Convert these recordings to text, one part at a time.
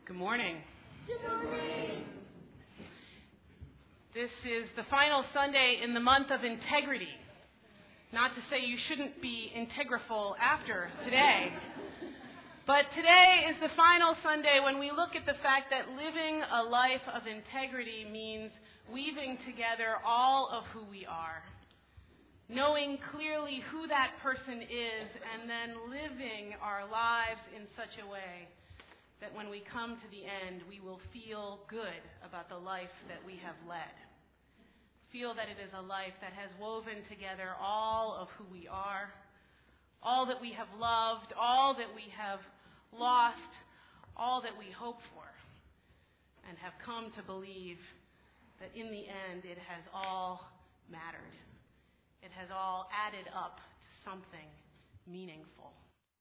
Good morning. Good morning. This is the final Sunday in the month of integrity. Not to say you shouldn't be integriful after today, but today is the final Sunday when we look at the fact that living a life of integrity means weaving together all of who we are, knowing clearly who that person is, and then living our lives in such a way that when we come to the end, we will feel good about the life that we have led. Feel that it is a life that has woven together all of who we are, all that we have loved, all that we have lost, all that we hope for, and have come to believe that in the end it has all mattered. It has all added up to something meaningful.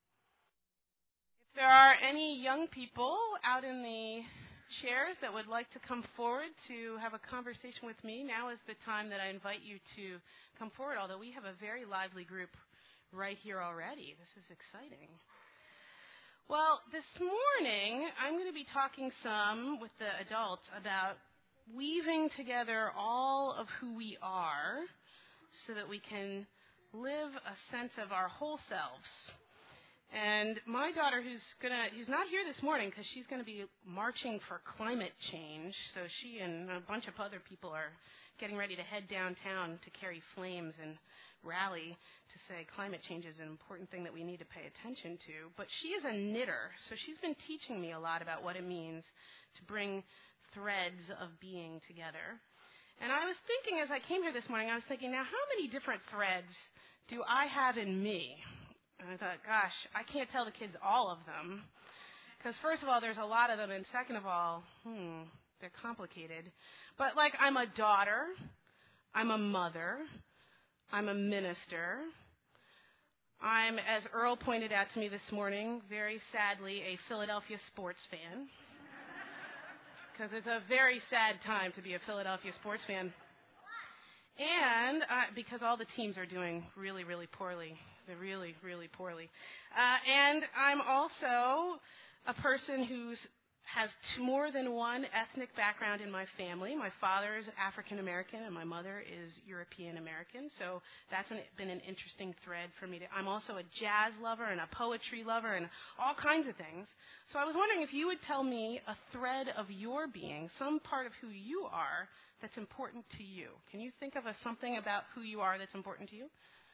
If there are any young people out in the chairs that would like to come forward to have a conversation with me, now is the time that I invite you to come forward, although we have a very lively group right here already. This is exciting. Well, this morning I'm going to be talking some with the adults about weaving together all of who we are so that we can live a sense of our whole selves. And my daughter, who's not here this morning because she's going to be marching for climate change, so she and a bunch of other people are getting ready to head downtown to carry flames and rally to say climate change is an important thing that we need to pay attention to. But she is a knitter, so she's been teaching me a lot about what it means to bring threads of being together. And I was thinking as I came here this morning, I was thinking, now how many different threads do I have in me? And I thought, gosh, I can't tell the kids all of them. Because first of all, there's a lot of them, and second of all, they're complicated. But like, I'm a daughter, I'm a mother, I'm a minister, I'm, as Earl pointed out to me this morning, very sadly, a Philadelphia sports fan. Because it's a very sad time to be a Philadelphia sports fan. And because all the teams are doing really, really poorly. They're really, really poorly. And I'm also a person who has more than one ethnic background in my family. My father is African American and my mother is European American. So that's been an interesting thread for me. I'm also a jazz lover and a poetry lover and all kinds of things. So I was wondering if you would tell me a thread of your being, some part of who you are that's important to you. Can you think of something about who you are that's important to you?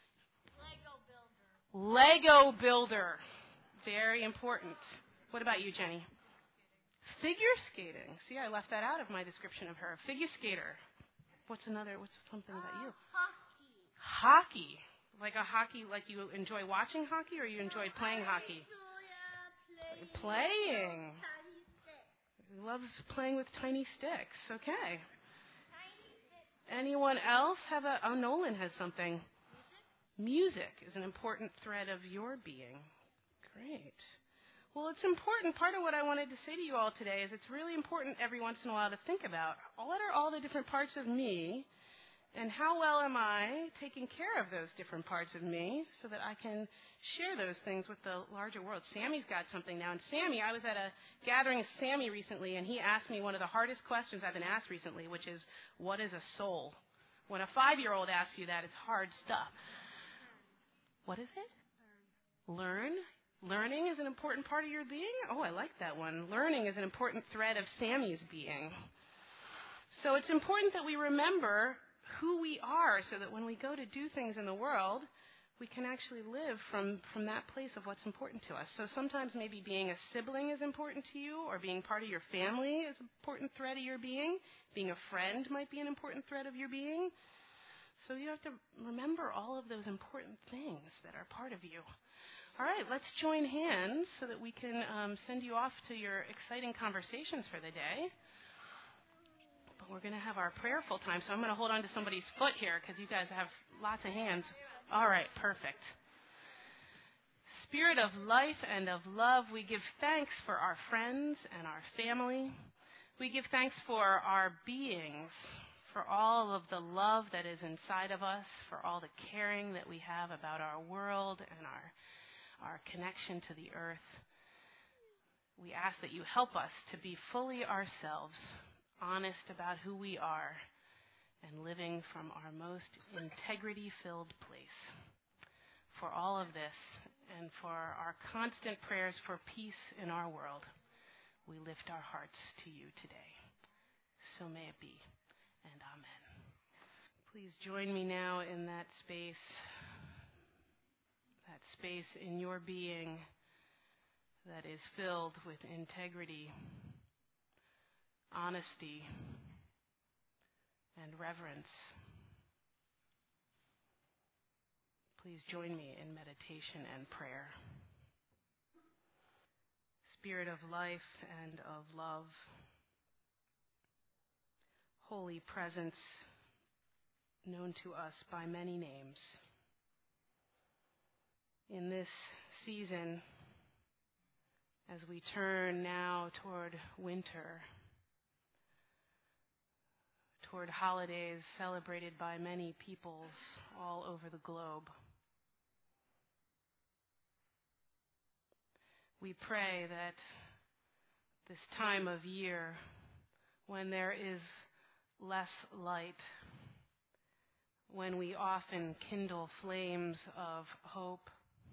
Lego builder. Very important. What about you, Jenny? Figure skating. See, I left that out of my description of her. Figure skater. What's something about you? Hockey. Like a hockey, like you enjoy watching hockey or you enjoy playing hockey? Playing. Loves playing with tiny sticks. Okay. Anyone else have Nolan has something. Music is an important thread of your being. Great. Well, it's important. Part of what I wanted to say to you all today is it's really important every once in a while to think about what are all the different parts of me and how well am I taking care of those different parts of me so that I can share those things with the larger world. Sammy's got something now. And Sammy, I was at a gathering of Sammy recently, and he asked me one of the hardest questions I've been asked recently, which is, what is a soul? When a 5-year-old asks you that, it's hard stuff. What is it? Learn. Learning is an important part of your being? Oh, I like that one. Learning is an important thread of Sammy's being. So it's important that we remember who we are so that when we go to do things in the world, we can actually live from that place of what's important to us. So sometimes maybe being a sibling is important to you, or being part of your family is an important thread of your being. Being a friend might be an important thread of your being. So you have to remember all of those important things that are part of you. All right, let's join hands so that we can send you off to your exciting conversations for the day. But we're going to have our prayerful time, so I'm going to hold on to somebody's foot here because you guys have lots of hands. All right, perfect. Spirit of life and of love, we give thanks for our friends and our family. We give thanks for our beings, for all of the love that is inside of us, for all the caring that we have about our world and our connection to the earth. We ask that you help us to be fully ourselves, honest about who we are, and living from our most integrity-filled place. For all of this, and for our constant prayers for peace in our world, we lift our hearts to you today. So may it be, and amen. Please join me now in that space in your being that is filled with integrity, honesty, and reverence. Please join me in meditation and prayer. Spirit of life and of love, holy presence known to us by many names. In this season, as we turn now toward winter, toward holidays celebrated by many peoples all over the globe, we pray that this time of year, when there is less light, when we often kindle flames of hope,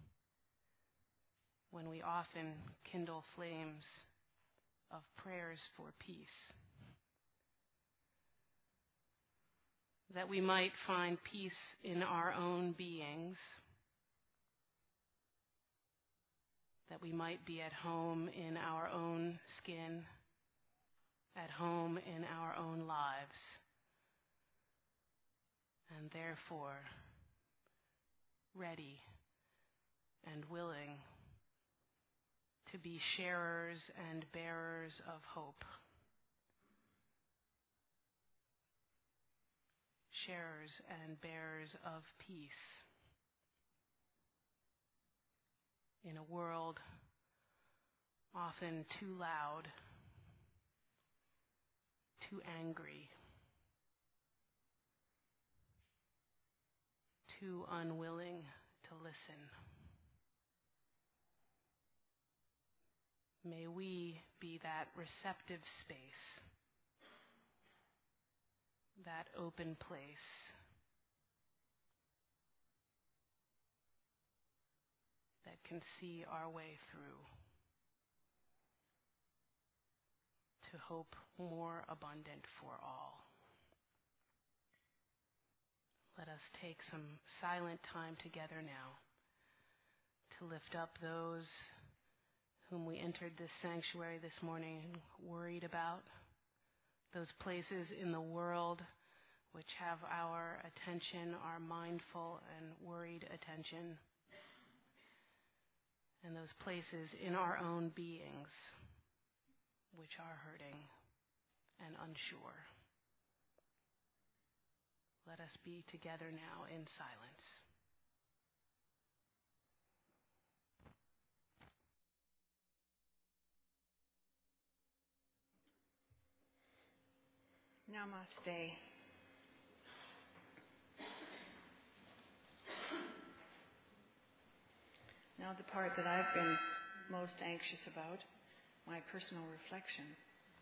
when we often kindle flames of prayers for peace, that we might find peace in our own beings, that we might be at home in our own skin, at home in our own lives, and therefore ready and willing to be sharers and bearers of hope, sharers and bearers of peace in a world often too loud, too angry, too unwilling to listen. May we be that receptive space, that open place, that can see our way through to hope more abundant for all. Let us take some silent time together now to lift up those whom we entered this sanctuary this morning worried about, those places in the world which have our attention, our mindful and worried attention, and those places in our own beings which are hurting and unsure. Let us be together now in silence. Namaste. Now the part that I've been most anxious about, my personal reflection.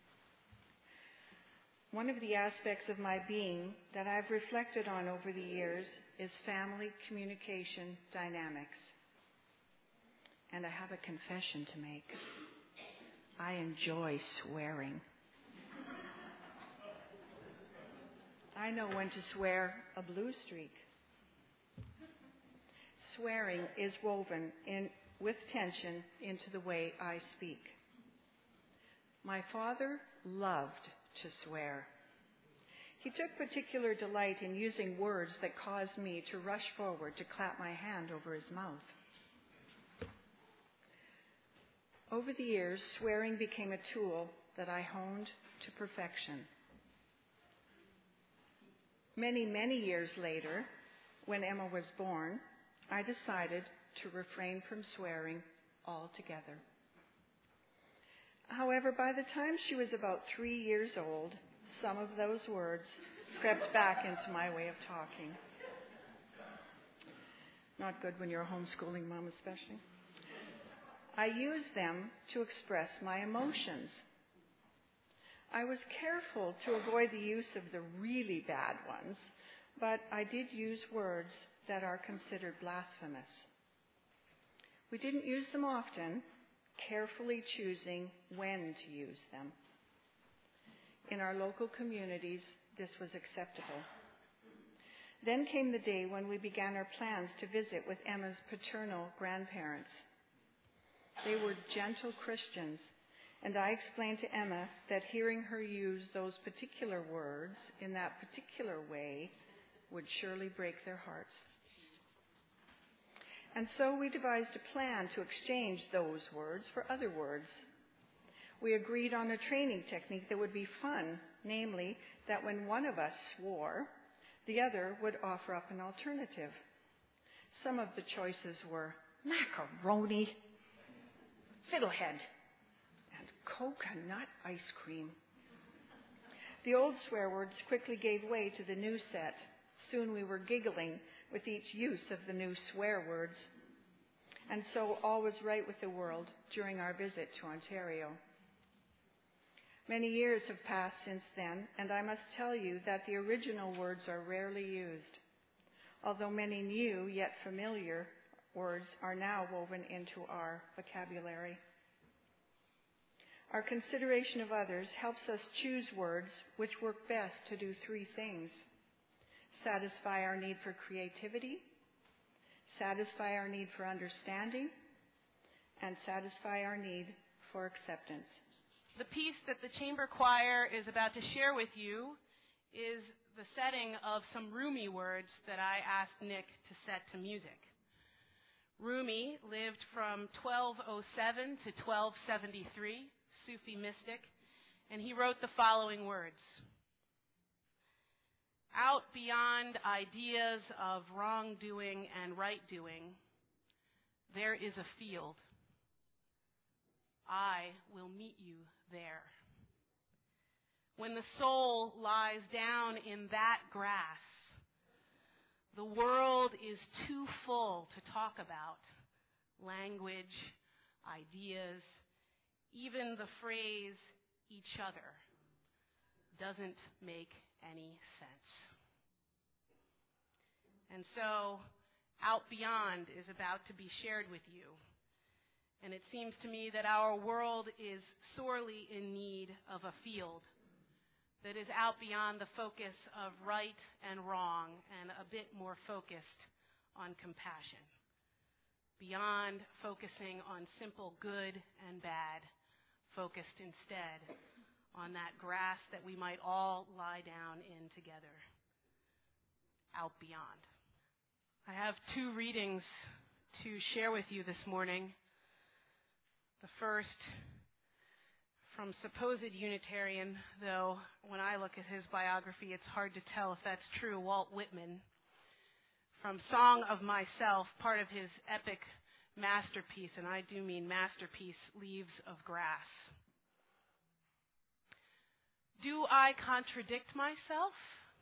One of the aspects of my being that I've reflected on over the years is family communication dynamics. And I have a confession to make. I enjoy swearing. I know when to swear a blue streak. Swearing is woven in with tension into the way I speak. My father loved to swear. He took particular delight in using words that caused me to rush forward to clap my hand over his mouth. Over the years, swearing became a tool that I honed to perfection. Many, many years later, when Emma was born, I decided to refrain from swearing altogether. However, by the time she was about 3 years old, some of those words crept back into my way of talking. Not good when you're a homeschooling mom, especially. I use them to express my emotions. I was careful to avoid the use of the really bad ones, but I did use words that are considered blasphemous. We didn't use them often, carefully choosing when to use them. In our local communities, this was acceptable. Then came the day when we began our plans to visit with Emma's paternal grandparents. They were gentle Christians, and I explained to Emma that hearing her use those particular words in that particular way would surely break their hearts. And so we devised a plan to exchange those words for other words. We agreed on a training technique that would be fun, namely that when one of us swore, the other would offer up an alternative. Some of the choices were macaroni, fiddlehead, and coconut ice cream. The old swear words quickly gave way to the new set. Soon we were giggling with each use of the new swear words. And so all was right with the world during our visit to Ontario. Many years have passed since then, and I must tell you that the original words are rarely used, although many new yet familiar words are now woven into our vocabulary. Our consideration of others helps us choose words which work best to do three things: satisfy our need for creativity, satisfy our need for understanding, and satisfy our need for acceptance. The piece that the chamber choir is about to share with you is the setting of some Rumi words that I asked Nick to set to music. Rumi lived from 1207 to 1273, Sufi mystic, and he wrote the following words: "Out beyond ideas of wrongdoing and right-doing, there is a field. I will meet you there. When the soul lies down in that grass, the world is too full to talk about. Language, ideas, even the phrase each other doesn't make any sense." And so, Out Beyond is about to be shared with you. And it seems to me that our world is sorely in need of a field that is out beyond the focus of right and wrong and a bit more focused on compassion. Beyond focusing on simple good and bad, focused instead on that grass that we might all lie down in together. Out beyond. I have two readings to share with you this morning. The first from supposed Unitarian, though when I look at his biography, it's hard to tell if that's true, Walt Whitman, from Song of Myself, part of his epic masterpiece, and I do mean masterpiece, Leaves of Grass. Do I contradict myself?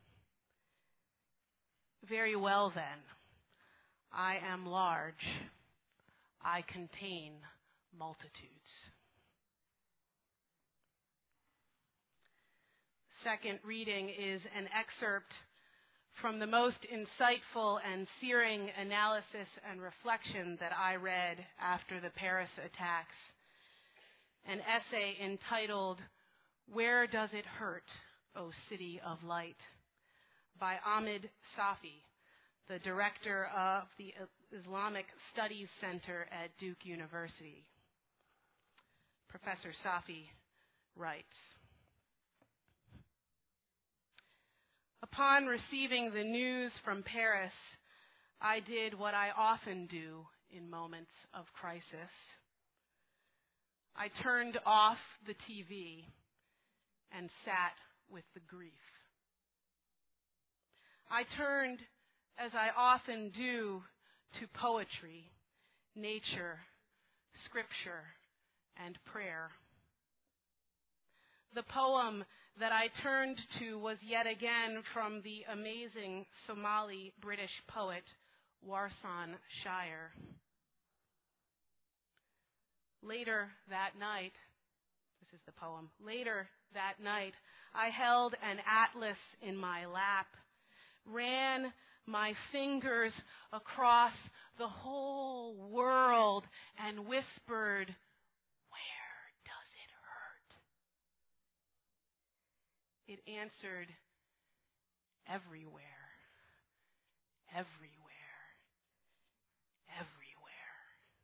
Very well then. I am large. I contain multitudes. Second reading is an excerpt from the most insightful and searing analysis and reflection that I read after the Paris attacks. An essay entitled, "Where Does It Hurt, O City of Light?" by Ahmed Safi, the director of the Islamic Studies Center at Duke University. Professor Safi writes, "Upon receiving the news from Paris, I did what I often do in moments of crisis. I turned off the TV and sat with the grief. I turned, as I often do, to poetry, nature, scripture, and prayer. The poem that I turned to was yet again from the amazing Somali-British poet Warsan Shire. Later that night, this is the poem, later that night, I held an atlas in my lap, ran my fingers across the whole world and whispered, "Where does it hurt?" It answered, "Everywhere, everywhere, everywhere."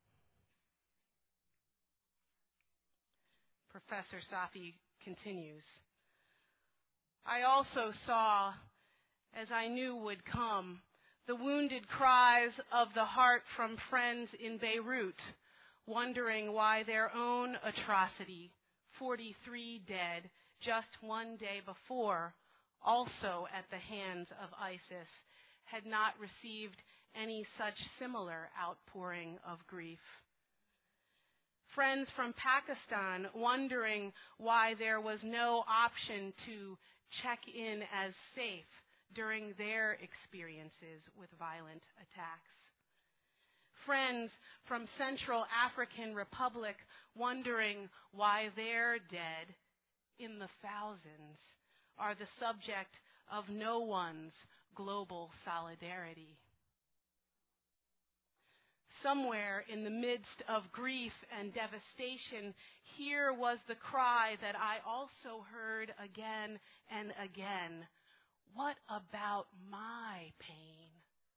Professor Safi continues, "I also saw, as I knew would come, the wounded cries of the heart from friends in Beirut, wondering why their own atrocity, 43 dead just one day before, also at the hands of ISIS, had not received any such similar outpouring of grief. Friends from Pakistan wondering why there was no option to check in as safe during their experiences with violent attacks. Friends from Central African Republic wondering why their dead, in the thousands, are the subject of no one's global solidarity. Somewhere in the midst of grief and devastation, here was the cry that I also heard again and again. What about my pain?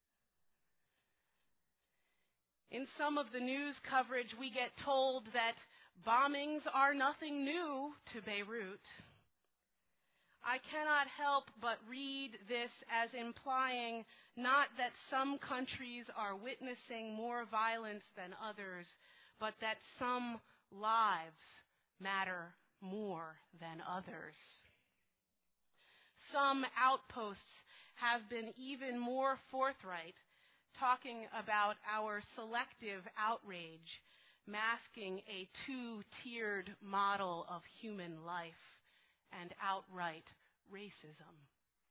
In some of the news coverage, we get told that bombings are nothing new to Beirut. I cannot help but read this as implying not that some countries are witnessing more violence than others, but that some lives matter more than others. Some outposts have been even more forthright, talking about our selective outrage, masking a two-tiered model of human life and outright racism.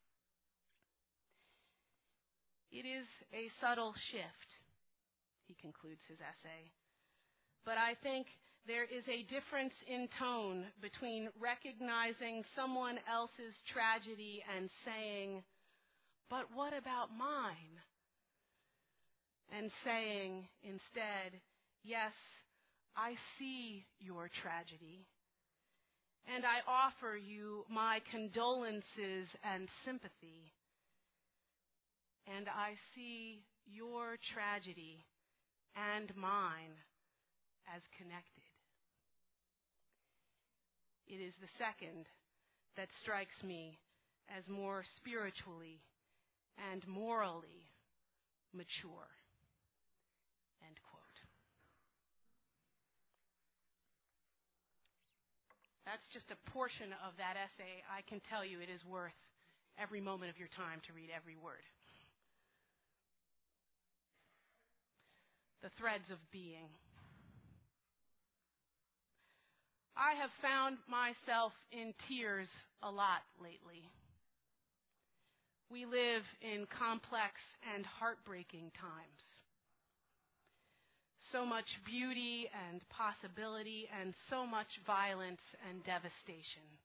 It is a subtle shift, he concludes his essay, but I think there is a difference in tone between recognizing someone else's tragedy and saying, "But what about mine?" and saying instead, "Yes, I see your tragedy, and I offer you my condolences and sympathy, and I see your tragedy and mine as connected." It is the second that strikes me as more spiritually and morally mature. End quote. That's just a portion of that essay. I can tell you it is worth every moment of your time to read every word. The threads of being. I have found myself in tears a lot lately. We live in complex and heartbreaking times. So much beauty and possibility, and so much violence and devastation.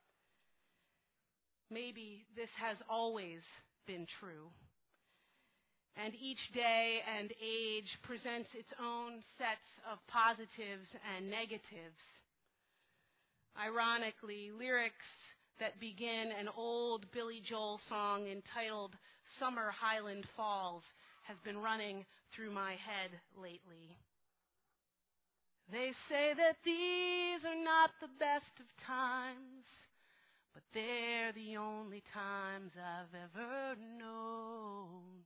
Maybe this has always been true, and each day and age presents its own sets of positives and negatives. Ironically, lyrics that begin an old Billy Joel song entitled "Summer Highland Falls" has been running through my head lately. They say that these are not the best of times, but they're the only times I've ever known.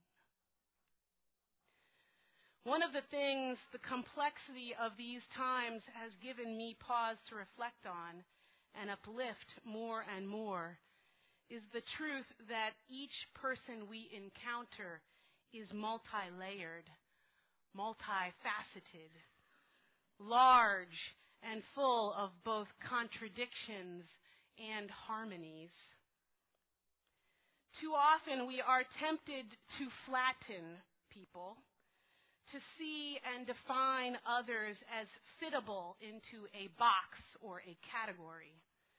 One of the things the complexity of these times has given me pause to reflect on and uplift more and more is the truth that each person we encounter is multi-layered, multifaceted, large and full of both contradictions and harmonies. Too often we are tempted to flatten people, to see and define others as fittable into a box or a category.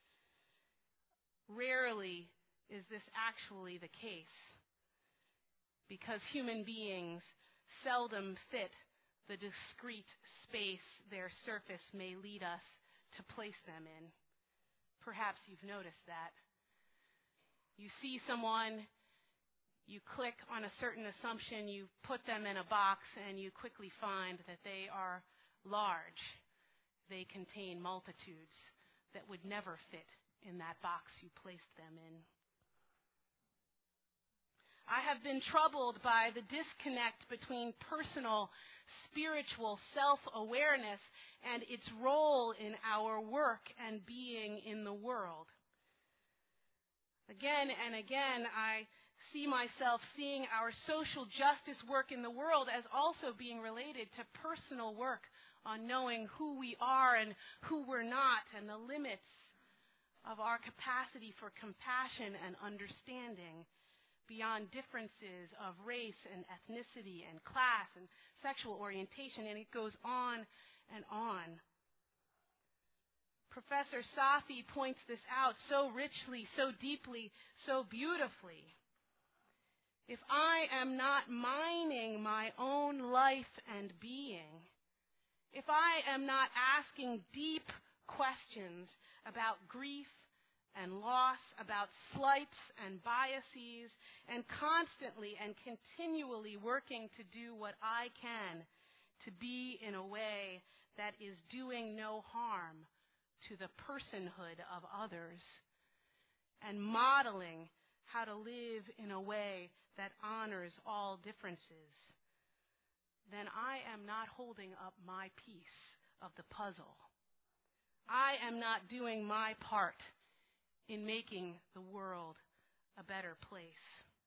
Rarely is this actually the case, because human beings seldom fit the discrete space their surface may lead us to place them in. Perhaps you've noticed that. You see someone, you click on a certain assumption, you put them in a box, and you quickly find that they are large. They contain multitudes that would never fit in that box you placed them in. I have been troubled by the disconnect between personal, spiritual self-awareness and its role in our work and being in the world. Again and again, I see myself seeing our social justice work in the world as also being related to personal work on knowing who we are and who we're not, and the limits of our capacity for compassion and understanding beyond differences of race and ethnicity and class and sexual orientation, and it goes on and on. Professor Safi points this out so richly, so deeply, so beautifully. If I am not mining my own life and being, if I am not asking deep questions about grief and loss, about slights and biases, and constantly and continually working to do what I can to be in a way that is doing no harm to the personhood of others, and modeling how to live in a way that honors all differences, then I am not holding up my piece of the puzzle. I am not doing my part in making the world a better place.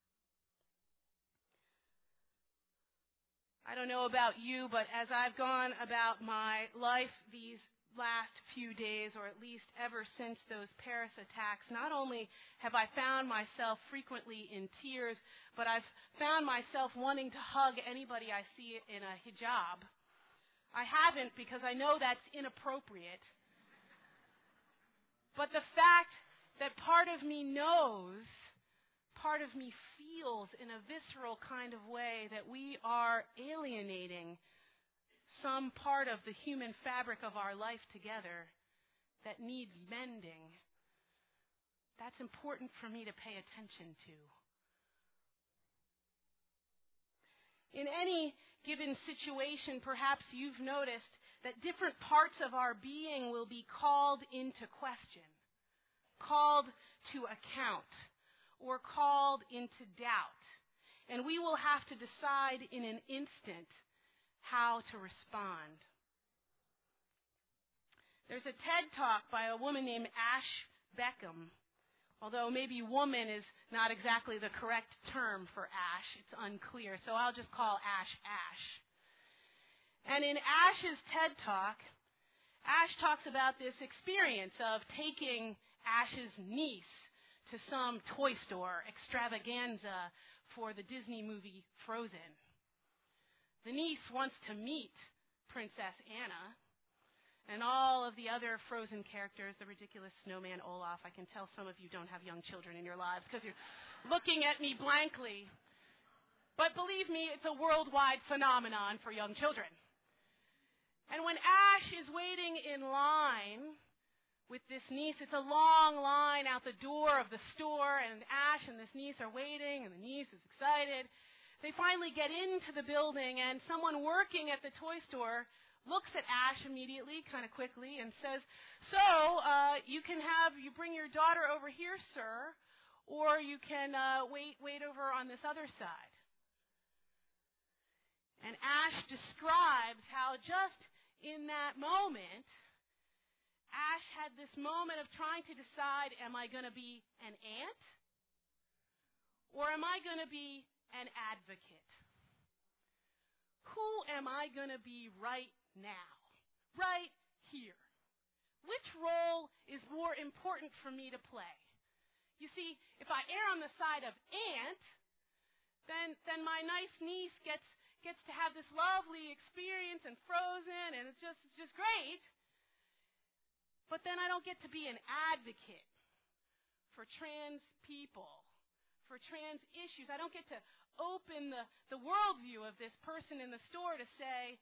I don't know about you, but as I've gone about my life these last few days, or at least ever since those Paris attacks, not only have I found myself frequently in tears, but I've found myself wanting to hug anybody I see in a hijab. I haven't, because I know that's inappropriate. But the fact that part of me knows, part of me feels in a visceral kind of way that we are alienating some part of the human fabric of our life together that needs mending, that's important for me to pay attention to. In any given situation, perhaps you've noticed that different parts of our being will be called into question, called to account, or called into doubt. And we will have to decide in an instant how to respond. There's a TED Talk by a woman named Ash Beckham, although maybe woman is not exactly the correct term for Ash. It's unclear, so I'll just call Ash Ash. And in Ash's TED Talk, Ash talks about this experience of taking Ash's niece to some toy store extravaganza for the Disney movie Frozen. The niece wants to meet Princess Anna and all of the other Frozen characters, the ridiculous snowman Olaf. I can tell some of you don't have young children in your lives because you're looking at me blankly. But believe me, it's a worldwide phenomenon for young children. And when Ash is waiting in line with this niece, it's a long line out the door of the store, and Ash and this niece are waiting, and the niece is excited. They finally get into the building, and someone working at the toy store looks at Ash immediately, kind of quickly, and says, "So, you bring your daughter over here, sir, or you can wait over on this other side." And Ash describes how just in that moment, Ash had this moment of trying to decide, am I going to be an aunt, or am I going to be an advocate? Who am I going to be right now, right here? Which role is more important for me to play? You see, if I err on the side of aunt, then my nice niece gets gets to have this lovely experience and Frozen, and it's just great. But then I don't get to be an advocate for trans people, for trans issues. I don't get to open the worldview of this person in the store to say,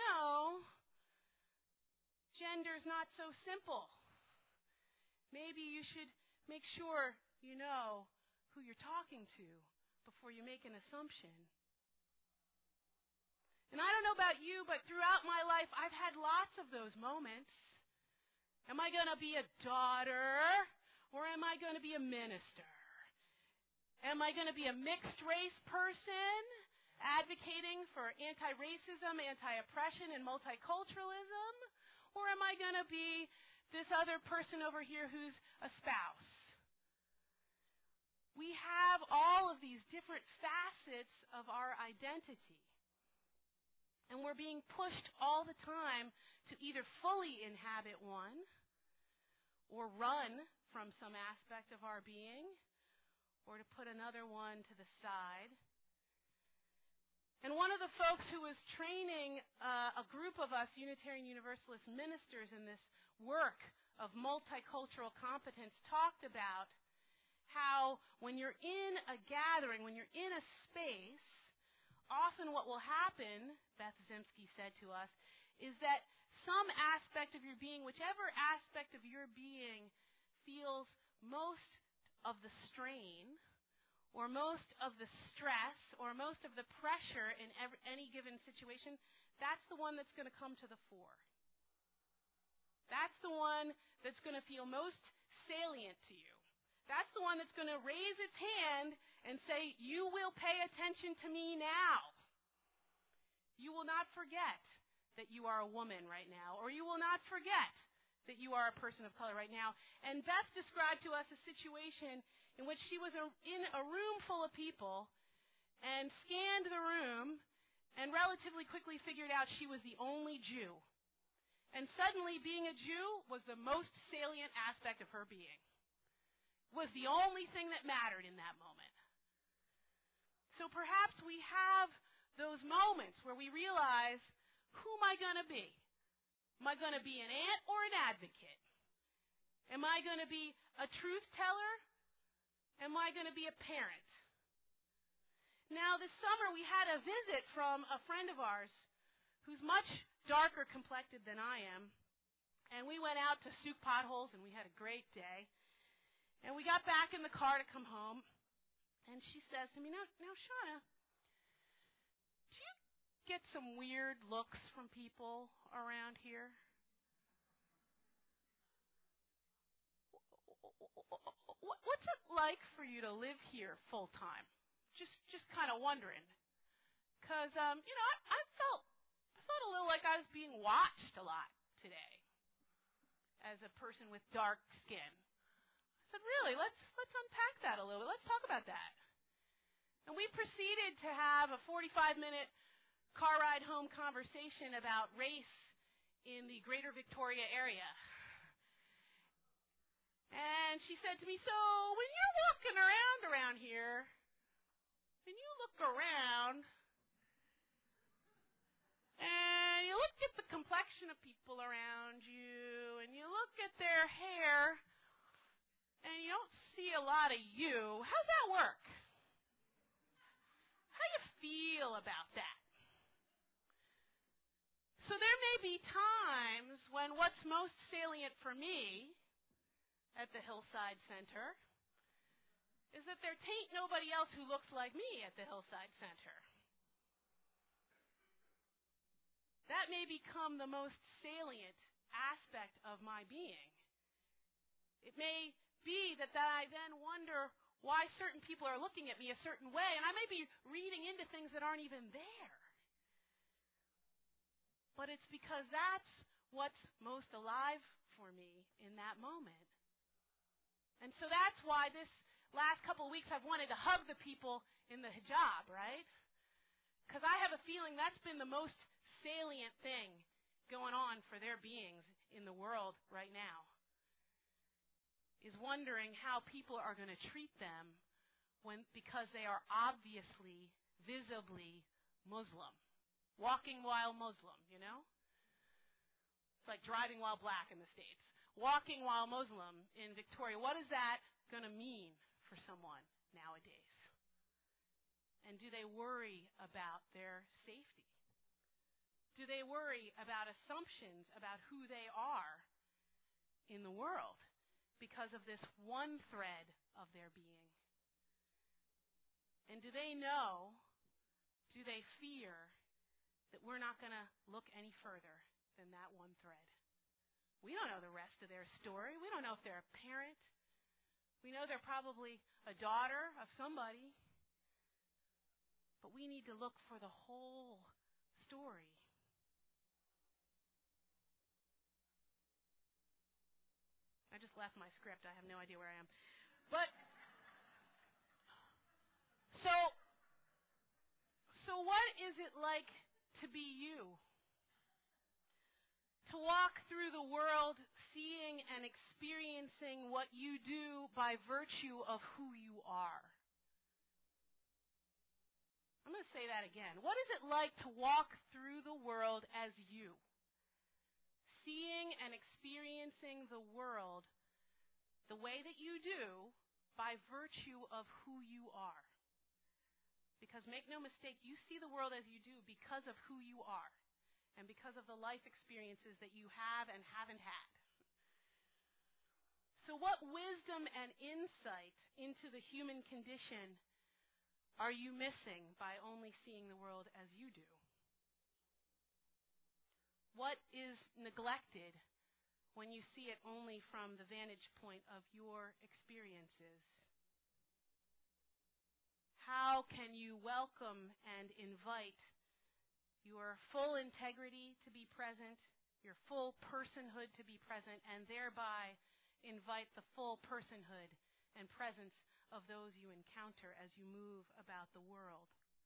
gender's not so simple. Maybe you should make sure you know who you're talking to before you make an assumption. And I don't know about you, but throughout my life, I've had lots of those moments. Am I going to be a daughter, or am I going to be a minister? Am I going to be a mixed race person, advocating for anti-racism, anti-oppression, and multiculturalism? Or am I going to be this other person over here who's a spouse? We have all of these different facets of our identity. And we're being pushed all the time to either fully inhabit one or run from some aspect of our being or to put another one to the side. And one of the folks who was training a group of us Unitarian Universalist ministers in this work of multicultural competence talked about how when you're in a gathering, when you're in a space, often what will happen, Beth Zimsky said to us, is that some aspect of your being, whichever aspect of your being feels most of the strain or most of the stress or most of the pressure in any given situation, that's the one that's going to come to the fore. That's the one that's going to feel most salient to you. That's the one that's going to raise its hand and say, you will pay attention to me now. You will not forget that you are a woman right now, or you will not forget that you are a person of color right now. And Beth described to us a situation in which she was in a room full of people and scanned the room and relatively quickly figured out she was the only Jew. And suddenly being a Jew was the most salient aspect of her being. Was the only thing that mattered in that moment. So perhaps we have those moments where we realize, who am I going to be? Am I going to be an aunt or an advocate? Am I going to be a truth teller? Am I going to be a parent? Now, this summer we had a visit from a friend of ours who's much darker complected than I am. And we went out to souk potholes and we had a great day. And we got back in the car to come home. And she says to me, now Shauna, do you get some weird looks from people around here? What's it like for you to live here full time? Just kind of wondering. Because, I felt a little like I was being watched a lot today as a person with dark skin. I said, really, let's unpack that a little bit. Let's talk about that. And we proceeded to have a 45-minute car ride home conversation about race in the greater Victoria area. And she said to me, so when you're walking around here, and you look around, and you look at the complexion of people around you, and you look at their hair, and you don't see a lot of you, how's that work? How do you feel about that? So there may be times when what's most salient for me at the Hillside Center is that there ain't nobody else who looks like me at the Hillside Center. That may become the most salient aspect of my being. It may be that I then wonder why certain people are looking at me a certain way, and I may be reading into things that aren't even there. But it's because that's what's most alive for me in that moment. And so that's why this last couple of weeks I've wanted to hug the people in the hijab, right? Because I have a feeling that's been the most salient thing going on for their beings in the world right now, is wondering how people are going to treat them because they are obviously, visibly Muslim. Walking while Muslim, you know? It's like driving while black in the States. Walking while Muslim in Victoria. What is that going to mean for someone nowadays? And do they worry about their safety? Do they worry about assumptions about who they are in the world because of this one thread of their being? And do they know, do they fear that we're not going to look any further than that one thread? We don't know the rest of their story. We don't know if they're a parent. We know they're probably a daughter of somebody. But we need to look for the whole story. I just left my script. I have no idea where I am. But, so what is it like to be you? To walk through the world seeing and experiencing what you do by virtue of who you are. I'm going to say that again. What is it like to walk through the world as you? Seeing and experiencing the world the way that you do by virtue of who you are. Because make no mistake, you see the world as you do because of who you are and because of the life experiences that you have and haven't had. So what wisdom and insight into the human condition are you missing by only seeing the world as you do? What is neglected when you see it only from the vantage point of your experiences? How can you welcome and invite your full integrity to be present, your full personhood to be present, and thereby invite the full personhood and presence of those you encounter as you move about the world?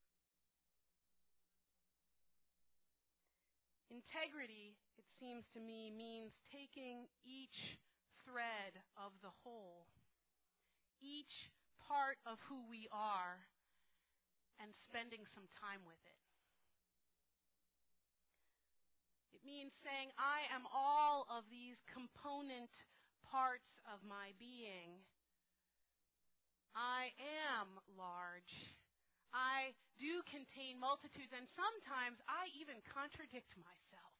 Integrity, it seems to me, means taking each thread of the whole, each part of who we are, and spending some time with it. It means saying, I am all of these component parts of my being. I am large. I do contain multitudes, and sometimes I even contradict myself.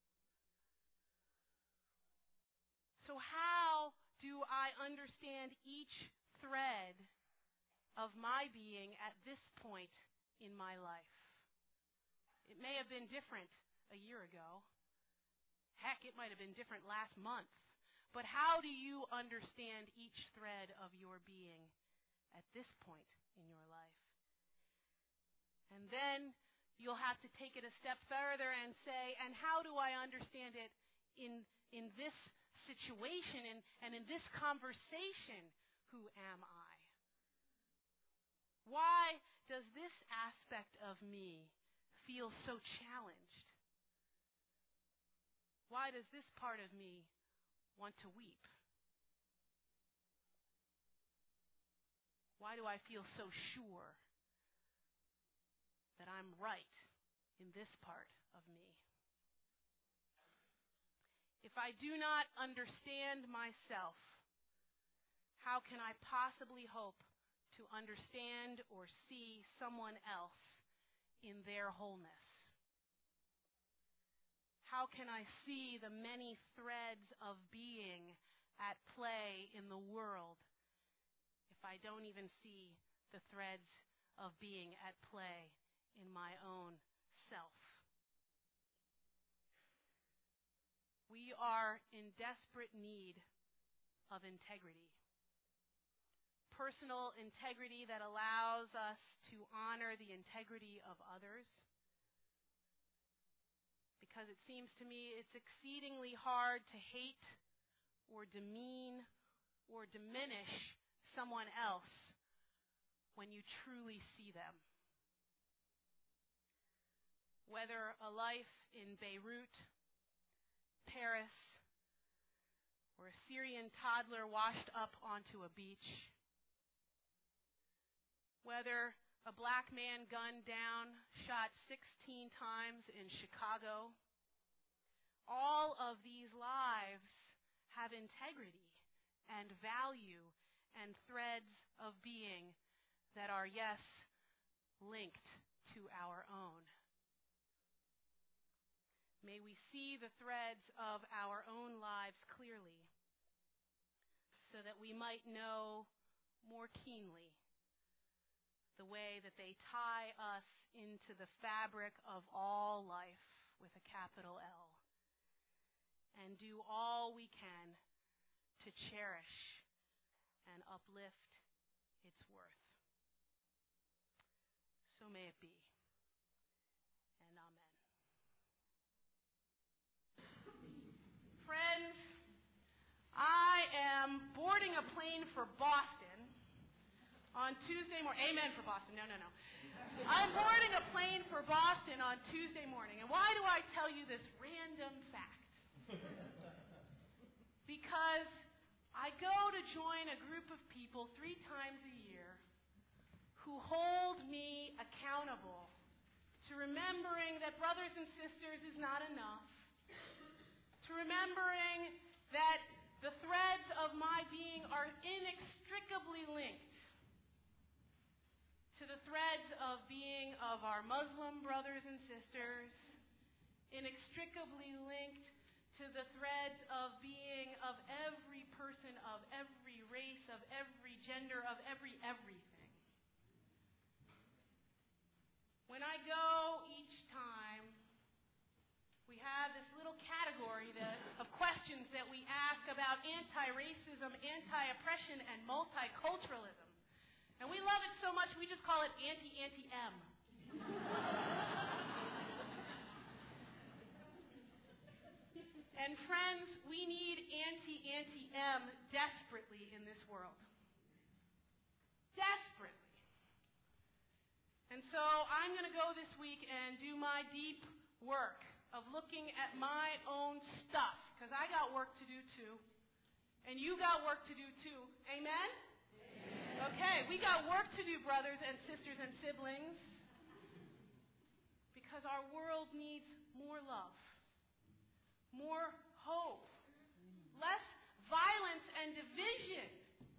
So how do I understand each thread of my being at this point in my life? It may have been different a year ago. Heck, it might have been different last month. But how do you understand each thread of your being at this point in your life? And then you'll have to take it a step further and say, and how do I understand it in this situation and in this conversation? Who am I? Why does this aspect of me feel so challenged? Why does this part of me want to weep? Why do I feel so sure that I'm right in this part of me? If I do not understand myself, how can I possibly hope to understand or see someone else in their wholeness? How can I see the many threads of being at play in the world if I don't even see the threads of being at play in my own self? We are in desperate need of integrity. Personal integrity that allows us to honor the integrity of others. Because it seems to me it's exceedingly hard to hate or demean or diminish someone else when you truly see them. Whether a life in Beirut, Paris, or a Syrian toddler washed up onto a beach. Whether a black man gunned down, shot 16 times in Chicago. All of these lives have integrity and value and threads of being that are, yes, linked to our own. May we see the threads of our own lives clearly so that we might know more keenly the way that they tie us into the fabric of all life with a capital L, and do all we can to cherish and uplift its worth. So may it be, and amen. Friends, I am boarding a plane for Boston on Tuesday morning. Amen for Boston. No. I'm boarding a plane for Boston on Tuesday morning. And why do I tell you this random fact? Because I go to join a group of people 3 times a year who hold me accountable to remembering that brothers and sisters is not enough, to remembering that the threads of my being are inextricably linked to the threads of being of our Muslim brothers and sisters, inextricably linked to the threads of being of every person, of every race, of every gender, of everything. When I go each time, we have this little category of questions that we ask about anti-racism, anti-oppression, and multiculturalism. And we love it so much, we just call it anti-M. And friends, we need anti-M desperately in this world. Desperately. And so I'm going to go this week and do my deep work of looking at my own stuff, because I got work to do too. And you got work to do too. Amen? Amen. Okay, we got work to do, brothers and sisters and siblings, because our world needs more love, more hope, less violence and division.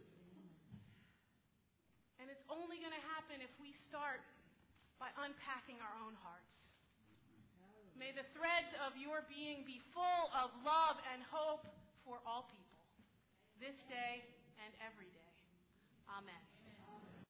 And it's only going to happen if we start by unpacking our own hearts. May the threads of your being be full of love and hope for all people, this day and every day. Amen.